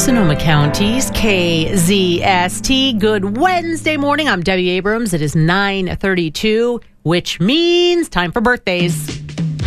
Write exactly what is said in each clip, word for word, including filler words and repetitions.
Sonoma County's K Z S T. Good Wednesday morning. I'm Debbie Abrams. It is nine thirty-two, which means time for birthdays.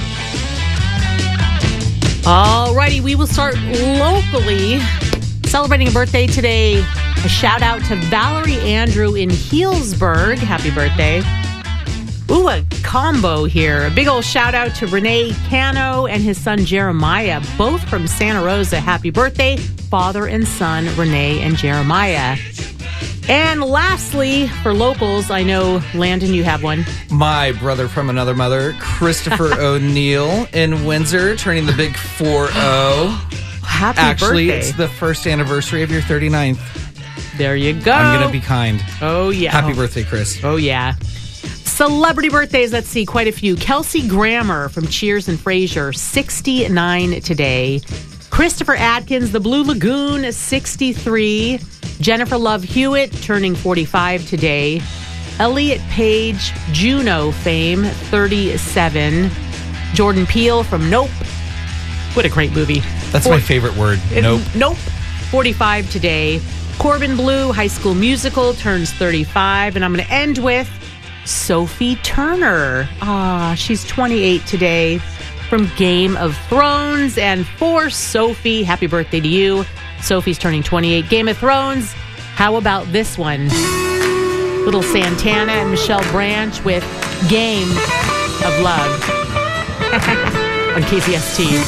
All righty, we will start locally. Celebrating a birthday today, a shout out to Valerie Andrew in Healdsburg. Happy birthday. Ooh, a combo here. A big old shout out to Renee Cano and his son Jeremiah, both from Santa Rosa. Happy birthday, father and son, Renee and Jeremiah. And lastly, for locals, I know, Landon, you have one. My brother from another mother, Christopher O'Neill in Windsor, turning the big four oh. Happy Actually, birthday. it's the first anniversary of your thirty-ninth. There you go. I'm going to be kind. Oh, yeah. Happy birthday, Chris. Oh, yeah. Celebrity birthdays, let's see, quite a few. Kelsey Grammer from Cheers and Frasier, sixty-nine today. Christopher Atkins, The Blue Lagoon, sixty-three. Jennifer Love Hewitt, turning forty-five today. Elliot Page, Juno fame, thirty-seven. Jordan Peele from Nope. What a great movie. That's For- my favorite word. It- Nope. Nope. forty-five today. Corbin Blue, High School Musical, turns thirty-five. And I'm going to end with Sophie Turner. Ah, she's twenty-eight today from Game of Thrones. And for Sophie, happy birthday to you. Sophie's turning twenty-eight. Game of Thrones. How about this one? Little Santana and Michelle Branch with Game of Love on K Z S T.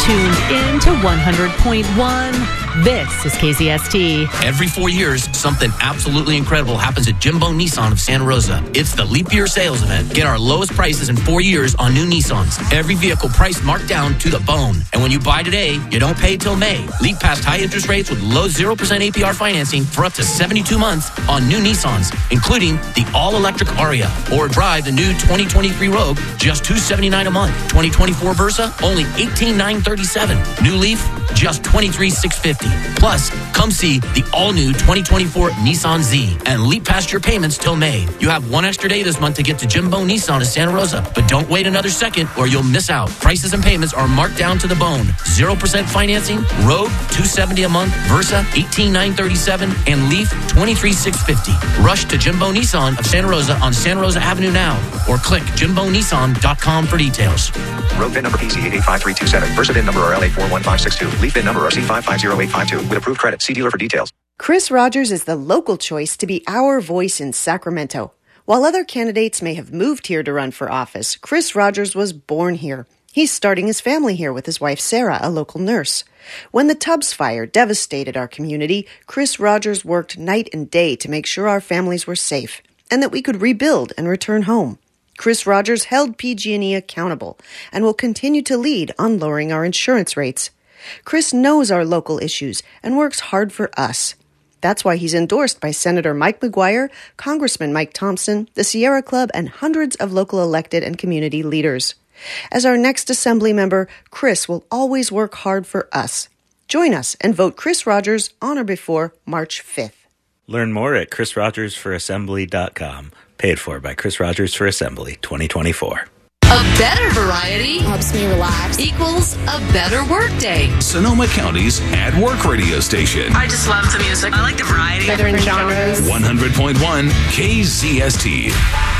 tuned in to one hundred point one. This is K Z S T. Every four years, something absolutely incredible happens at Jimbo Nissan of Santa Rosa. It's the Leap Year Sales Event. Get our lowest prices in four years on new Nissans. Every vehicle price marked down to the bone. And when you buy today, you don't pay till May. Leap past high interest rates with low zero percent A P R financing for up to seventy-two months on new Nissans, including the all-electric Aria. Or drive the new twenty twenty-three Rogue, just two hundred seventy-nine dollars a month. twenty twenty-four Versa, only eighteen thousand nine hundred thirty-seven dollars. New Leaf, just twenty-three thousand six hundred fifty dollars. Plus, come see the all-new twenty twenty-four Nissan Z and leap past your payments till May. You have one extra day this month to get to Jimbo Nissan of Santa Rosa, but don't wait another second or you'll miss out. Prices and payments are marked down to the bone. zero percent financing, Rogue, two hundred seventy dollars a month, Versa, eighteen thousand nine hundred thirty-seven dollars, and Leaf, twenty-three thousand six hundred fifty dollars. Rush to Jimbo Nissan of Santa Rosa on Santa Rosa Avenue now, or click jimbo nissan dot com for details. Rogue V I N number P C eight eight five three two seven. Versa V I N number R L A four one five six two. Leaf V I N number R C five five zero eight five two. With approved credit. See dealer for details. Chris Rogers is the local choice to be our voice in Sacramento. While other candidates may have moved here to run for office, Chris Rogers was born here. He's starting his family here with his wife Sarah, a local nurse. When the Tubbs fire devastated our community, Chris Rogers worked night and day to make sure our families were safe and that we could rebuild and return home. Chris Rogers held P G and E accountable and will continue to lead on lowering our insurance rates. Chris knows our local issues and works hard for us. That's why he's endorsed by Senator Mike McGuire, Congressman Mike Thompson, the Sierra Club, and hundreds of local elected and community leaders. As our next Assembly member, Chris will always work hard for us. Join us and vote Chris Rogers on or before March fifth. Learn more at chris rogers for assembly dot com. Paid for by Chris Rogers for Assembly twenty twenty-four. A better variety helps me relax equals a better workday. Sonoma County's At Work radio station. I just love the music. I like the variety. Different genres. one hundred point one K Z S T.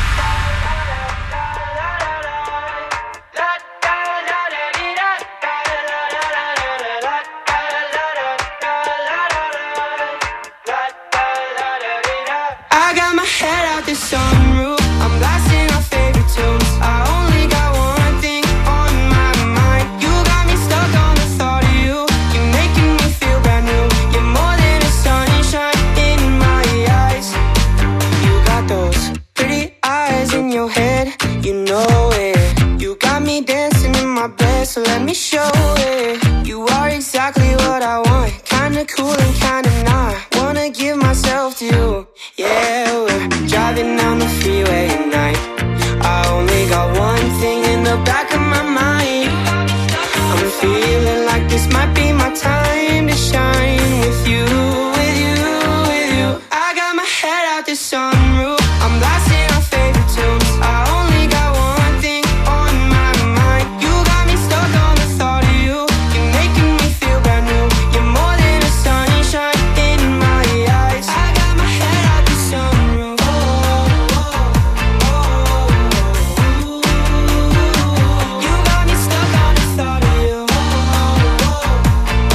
I got my head out the sunroof. I'm blasting our favorite tunes. I only got one thing on my mind. You got me stuck on the thought of you. You're making me feel brand new. You're more than a sunshine in my eyes. You got those pretty eyes in your head. You know it. You got me dancing in my bed, so let me show it. You are exactly what I want. Kinda cool and kinda not. Wanna give myself to you. Yeah, we're driving down the freeway at night. I only got one thing in the back of my mind. I'm feeling like this might be my time to shine with you, with you, with you. I got my head out the sunroof. I'm blasting our favorite tunes. I only got one thing on my mind. You got me stuck on the thought of you. You're making me feel brand new. You're more than a sunshine in my eyes. I got my head out the sunroof. Oh, oh, oh, oh. You got me stuck on the thought of you. Oh, oh,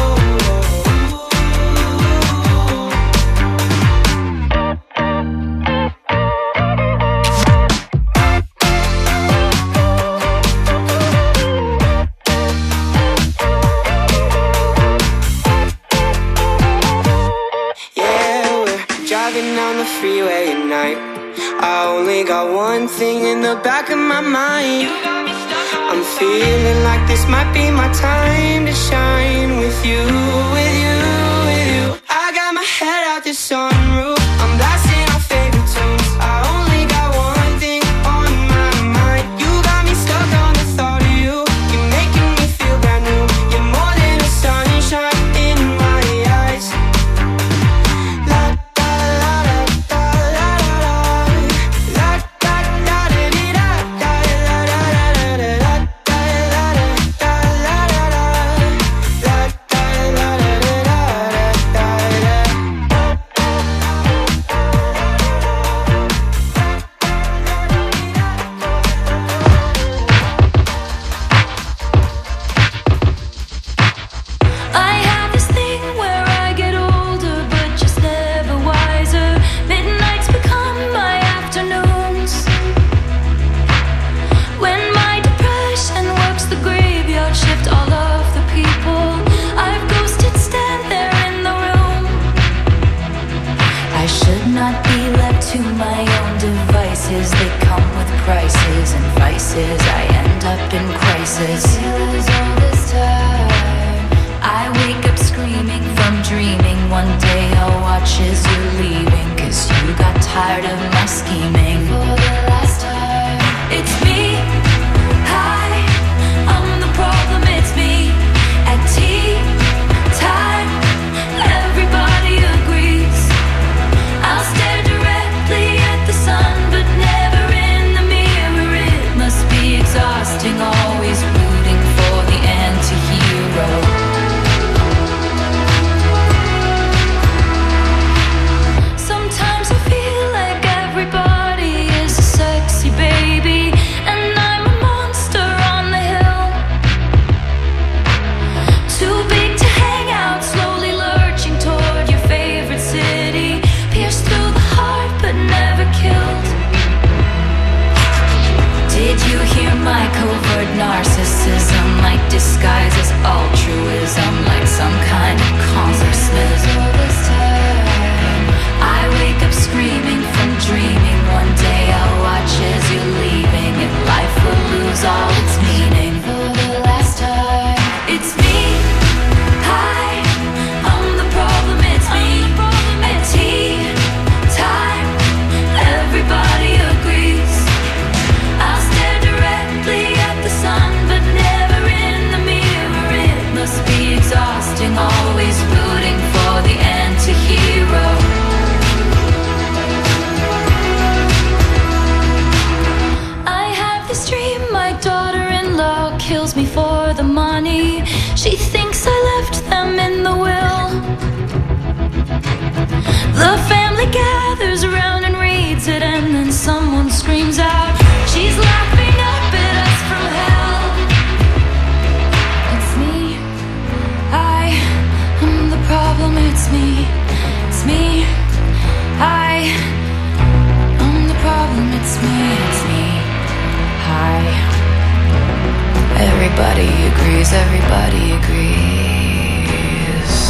yeah, we're driving down the freeway at night. I only got one thing in the back of my mind. I'm feeling like this might be my time to shine with you, with you, with you. I got my head out the sunroof. I'm blasting our favorite tunes. I only got one thing on my mind. You got me stuck on the thought of you. You're making me feel brand new. You're more than a sunshine in my eyes. La da la da da la la la. La da da da dee da da la la la la la. Da la la da la la la. La da la la da da da da. noises. I wake up screaming from dreaming. One day I'll watch as you're leaving, 'cause you got tired of my scheming. For the last time, it's me. Hi, I'm the problem, it's me. At tea time, everybody agrees. I'll stare directly at the sun, but never in the mirror. It must be exhausting, always rooting for the anti-hero. Sometimes I feel like everybody is a sexy baby, and I'm a monster on the hill. Too big to hang out, slowly lurching toward your favorite city. Pierced through the heart, but never killed. Did you hear my covert narcissism? Like disguise as altruism, like some kind of consciousness. All this time, I wake up screaming from dreaming. One day I'll watch as you're leaving, and life will lose all its meaning. For the last time, it's me. Hi, I'm the problem, it's me. At tea time, everybody agrees. I'll stare directly at the sun, but never in the mirror. It must be exhausting, always rooting for the anti-hero. I have this dream, my daughter-in-law kills me for the money. She thinks I left them in the will. The family gathers around and reads it, and then someone screams out, she's laughing up at us from hell. It's me. I am the problem, it's me. It's me. I am the problem, it's me. It's me. Hi. Everybody agrees, everybody agrees.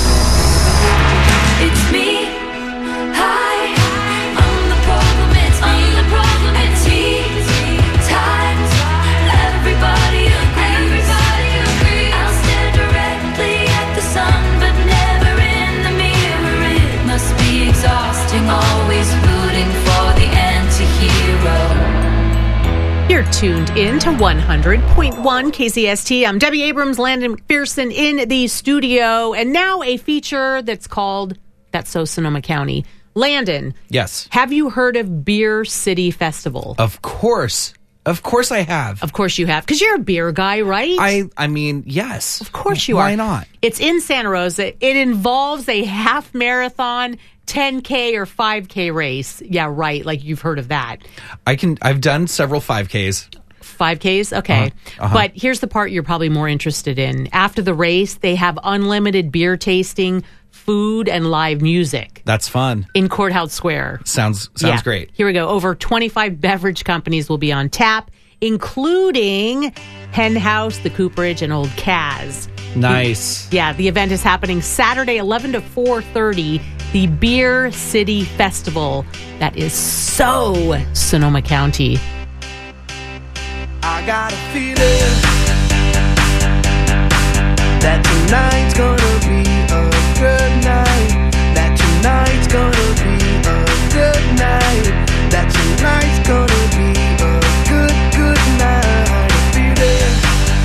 It's me. Hi, I'm the problem, it's me. I'm the problem, it's tea time. Everybody agrees. Everybody agrees. I'll stare directly at the sun, but never in the mirror. It must be exhausting, always rooting for the anti-hero. You're tuned in to one hundred point one K Z S T. I'm Debbie Abrams, Landon McPherson in the studio, and now a feature that's called That's So Sonoma County. Landon. Yes. Have you heard of Beer City Festival? Of course. Of course I have. Of course you have, because you're a beer guy, right? I I mean, yes. Of course you Why are. Why not? It's in Santa Rosa. It involves a half marathon, ten K or five K race. Yeah, right. Like you've heard of that. I can. I've done several five Ks. five Ks? Okay. Uh-huh. Uh-huh. But here's the part you're probably more interested in. After the race, they have unlimited beer tasting, food, and live music. That's fun. In Courthouse Square. Sounds sounds yeah. great. Here we go. Over twenty-five beverage companies will be on tap, including Hen House, the Cooperage, and Old Kaz. Nice. The, yeah, the event is happening Saturday, eleven to four thirty. The Beer City Festival. That is so Sonoma County. I got a feeling that tonight's gonna be a good night. That tonight's gonna be a good night. That tonight's gonna be a good, good night. A feeling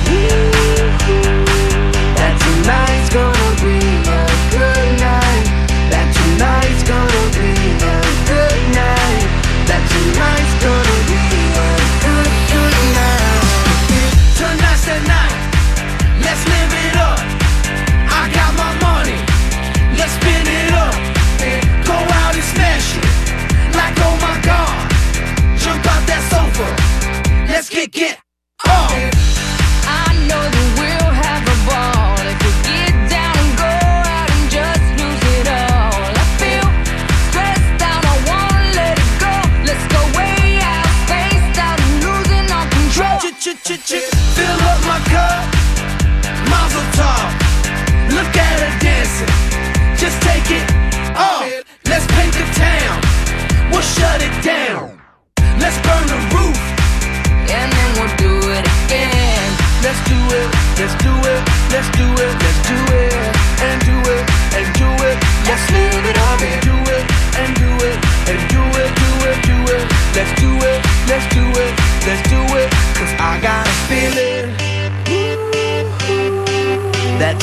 that tonight's gonna be a good night. That tonight's gonna be a good night. That tonight's gonna be a good, good night. Tonight's the night. Let's live it up. I got my money. Let's spin it up. Go out and smash it. Like oh my God. Jump out that sofa. Let's get get up. I know that we'll have a ball if we get down and go out and just lose it all. I feel stressed out. I wanna let it go. Let's go way out, spaced out and losing our control. Fill up my cup. Mazel tov. Look at her dancing. Just take it off. Let's paint the town. We'll shut it down. Let's burn the roof. And then we'll do it again.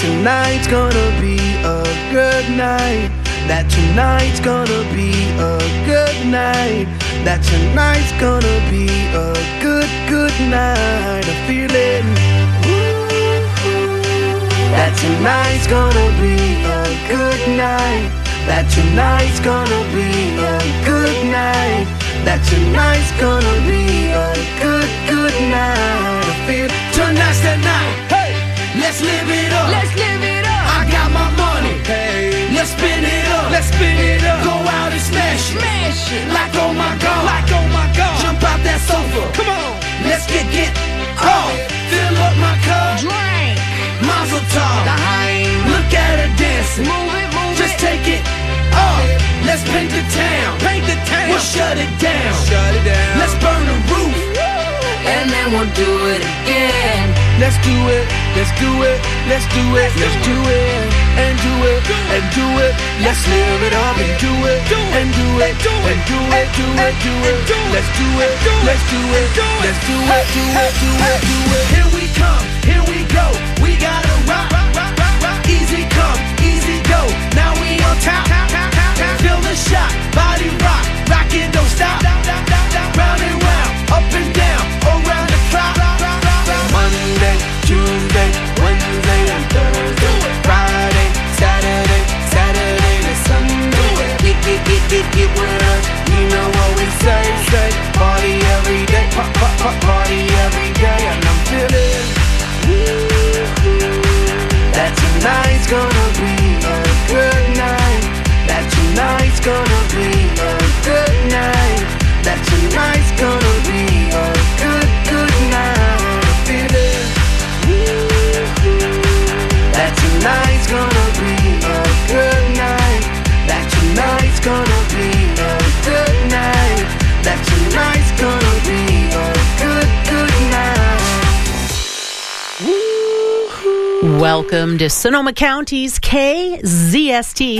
tonight's gonna be a good night. That tonight's gonna be a good night. That tonight's gonna be a good, good night. I feel it. That tonight's gonna be a good night. That tonight's gonna be a good night. That tonight's gonna be a good, good night. I feel tonight's the night. Hey, let's live it up. Let's live it up. I got my money. Hey, let's spin it up. Let's spin it up. Go out and smash it. Smash it. Like oh my god. Like oh my god. Jump out that sofa. Come on. Let's get get off. Fill up my cup. Drink. Mazel tov. Look at her dancing. Move it, move Just it. take it off. Let's paint the town. Paint the town. We'll shut it down. Shut it down. Let's burn the roof. And then we'll do it again. Let's do it. Let's do it. Let's do it. Let's do it. And do it. And do it. Let's live it up and do it. And do it. And do it. Do it. Do it. Let's do it. Let's do it. Let's do it. Do it. Do it. Do it. Here we come. Here we go. We gotta rock. Easy come. Easy go. Now we on top. Feel the shot. Body rock. Rock it. Don't stop. Round and round. Up and down. Around the clock. Monday, Tuesday, Wednesday, and Thursday. Friday, Saturday, Saturday to Sunday. Get, get, get, get, get with us. You know what we say, say. Party every day. Pop, pop, pop, party every day. And I'm feeling that tonight's gonna be a good night. That tonight's gonna be a good night. That tonight's gonna be a good, good night. I feel it. That tonight's gonna be a good night. That tonight's gonna be a good night. That tonight's gonna be a good, good night. Welcome to Sonoma County's K Z S T.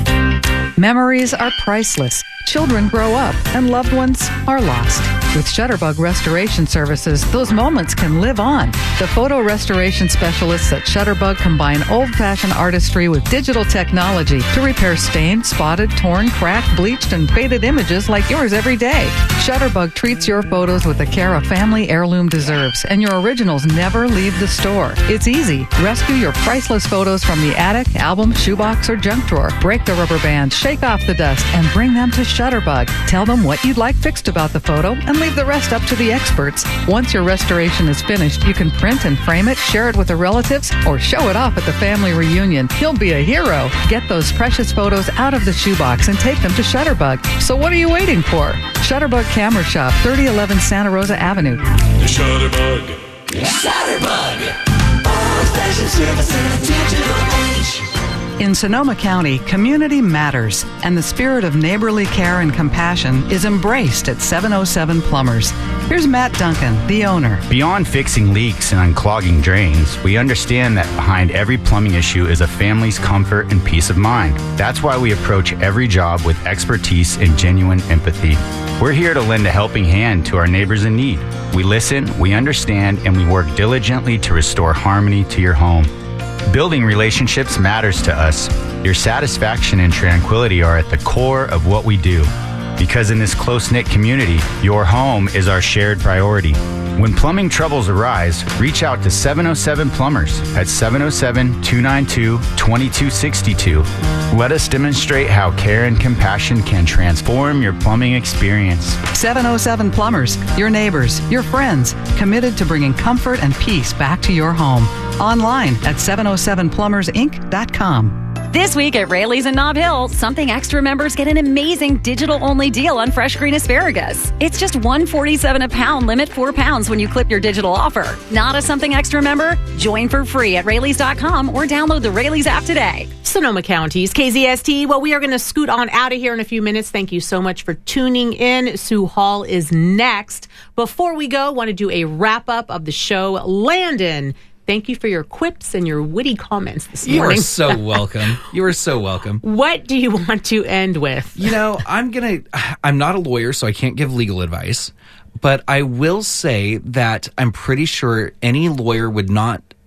Memories are priceless. Children grow up and loved ones are lost. With Shutterbug Restoration Services, those moments can live on. The photo restoration specialists at Shutterbug combine old-fashioned artistry with digital technology to repair stained, spotted, torn, cracked, bleached, and faded images like yours every day. Shutterbug treats your photos with the care a family heirloom deserves, and your originals never leave the store. It's easy. Rescue your priceless photos from the attic, album, shoebox, or junk drawer. Break the rubber band, shake off the dust, and bring them to Shutterbug. Tell them what you'd like fixed about the photo and leave the rest up to the experts. Once your restoration is finished, you can print and frame it, share it with the relatives, or show it off at the family reunion. You'll be a hero. Get those precious photos out of the shoebox and take them to Shutterbug. So what are you waiting for? Shutterbug Camera Shop, thirty eleven Santa Rosa Avenue. Shutterbug. Shutterbug. All fashion service in a digital age. In Sonoma County, community matters, and the spirit of neighborly care and compassion is embraced at seven oh seven Plumbers. Here's Matt Duncan, the owner. Beyond fixing leaks and unclogging drains, we understand that behind every plumbing issue is a family's comfort and peace of mind. That's why we approach every job with expertise and genuine empathy. We're here to lend a helping hand to our neighbors in need. We listen, we understand, and we work diligently to restore harmony to your home. Building relationships matters to us. Your satisfaction and tranquility are at the core of what we do. Because in this close-knit community, your home is our shared priority. When plumbing troubles arise, reach out to seven oh seven Plumbers at seven oh seven, two nine two, two two six two. Let us demonstrate how care and compassion can transform your plumbing experience. seven oh seven Plumbers, your neighbors, your friends, committed to bringing comfort and peace back to your home. Online at seven oh seven plumbers inc dot com. This week at Rayleigh's in Nob Hill, Something Extra members get an amazing digital-only deal on fresh green asparagus. It's just one dollar and forty-seven cents a pound, limit four pounds when you clip your digital offer. Not a Something Extra member? Join for free at Rayleigh's dot com or download the Rayleigh's app today. Sonoma County's K Z S T. Well, we are going to scoot on out of here in a few minutes. Thank you so much for tuning in. Sue Hall is next. Before we go, want to do a wrap-up of the show. Landon, thank you for your quips and your witty comments this you morning. You are so welcome. You are so welcome. What do you want to end with? You know, I'm going to, I'm not a lawyer, so I can't give legal advice, but I will say that I'm pretty sure any lawyer would not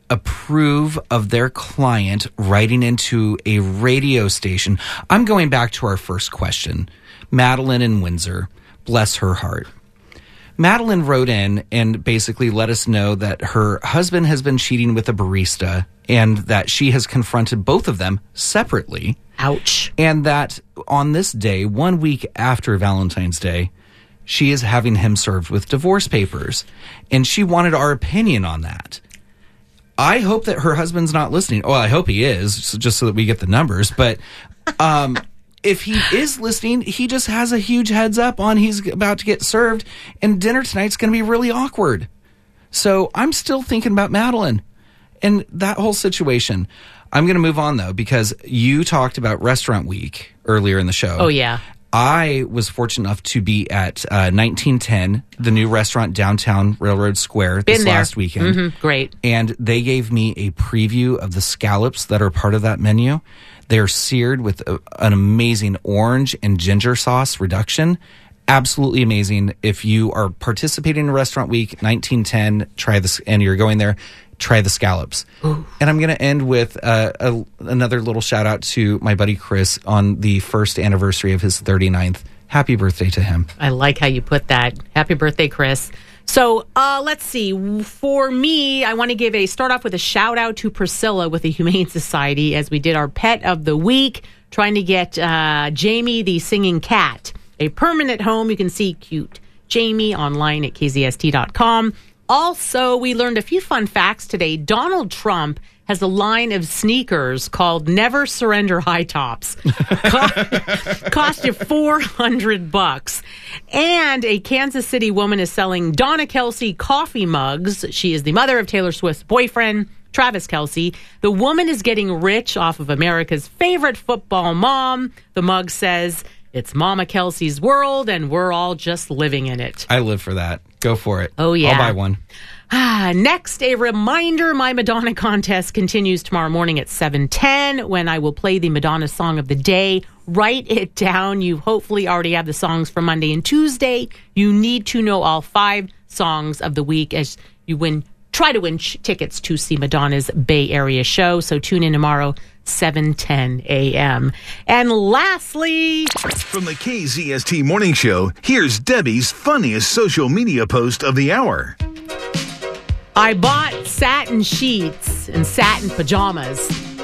approve of their client writing into a radio station? I'm going back to our first question. Madeline in Windsor, bless her heart. Madeline wrote in and basically let us know that her husband has been cheating with a barista and that she has confronted both of them separately. Ouch. And that on this day, one week after Valentine's Day, she is having him served with divorce papers. And she wanted our opinion on that. I hope that her husband's not listening. Well, I hope he is, just so that we get the numbers. But um, if he is listening, he just has a huge heads up on he's about to get served. And dinner tonight's going to be really awkward. So I'm still thinking about Madeline and that whole situation. I'm going to move on, though, because you talked about Restaurant Week earlier in the show. Oh, yeah. I was fortunate enough to be at uh, nineteen ten, the new restaurant downtown Railroad Square, Been this there. last weekend. Mm-hmm. Great. And they gave me a preview of the scallops that are part of that menu. They're seared with a, an amazing orange and ginger sauce reduction. Absolutely amazing. If you are participating in Restaurant Week nineteen ten, try this, and you're going there, try the scallops. Ooh. And I'm going to end with uh, a, another little shout out to my buddy Chris on the first anniversary of his thirty-ninth. Happy birthday to him. I like how you put that. Happy birthday, Chris. So uh, let's see. For me, I want to give a start off with a shout out to Priscilla with the Humane Society as we did our pet of the week, trying to get uh, Jamie the singing cat a permanent home. You can see cute Jamie online at K Z S T dot com. Also, we learned a few fun facts today. Donald Trump has a line of sneakers called Never Surrender High Tops. cost, cost you four hundred bucks. And a Kansas City woman is selling Donna Kelce coffee mugs. She is the mother of Taylor Swift's boyfriend, Travis Kelce. The woman is getting rich off of America's favorite football mom. The mug says, "It's Mama Kelce's world, and we're all just living in it." I live for that. Go for it. Oh, yeah. I'll buy one. Ah, next, a reminder, my Madonna contest continues tomorrow morning at seven ten when I will play the Madonna song of the day. Write it down. You hopefully already have the songs for Monday and Tuesday. You need to know all five songs of the week as you win. Try to win ch- tickets to see Madonna's Bay Area show. So tune in tomorrow, seven ten a.m. And lastly, from the K Z S T Morning Show, here's Debbie's funniest social media post of the hour. I bought satin sheets and satin pajamas.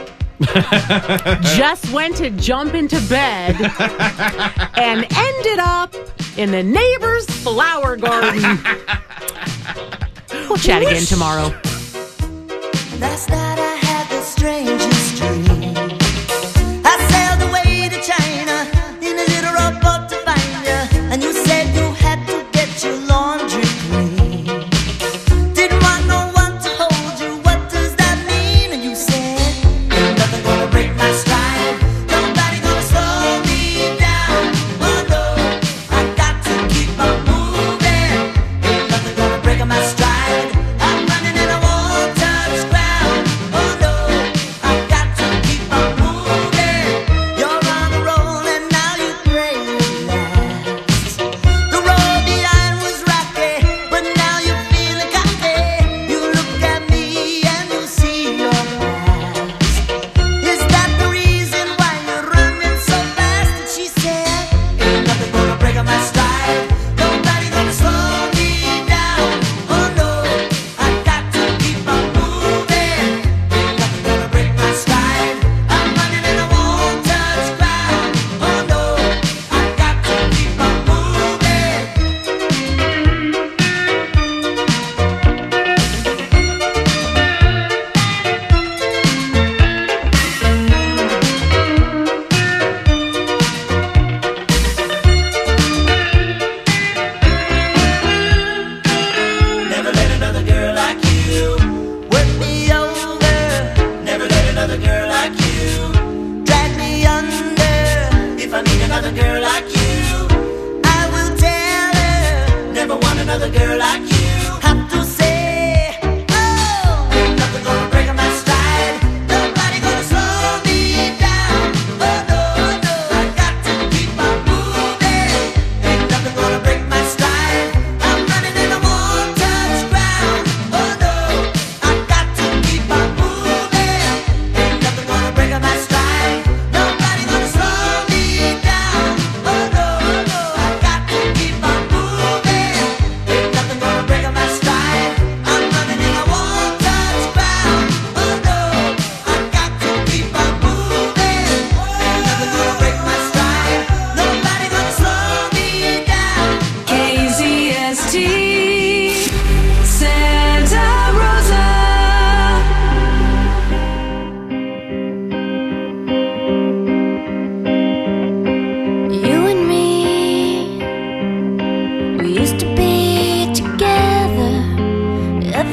Just went to jump into bed and ended up in the neighbor's flower garden. We'll chat again tomorrow. Last night I had the strangest dream. I sailed away to China in a little rowboat to find you, and you said you had to get your laundry clean. Didn't want no one to hold you. What does that mean? And you said, ain't nothing gonna break my stride. Nobody gonna slow me down. Oh no, I got to keep on moving. Ain't nothing gonna break my stride. I'm running and I won't touch ground. Oh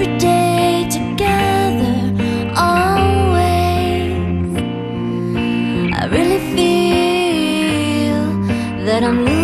every day together, always. I really feel that I'm losing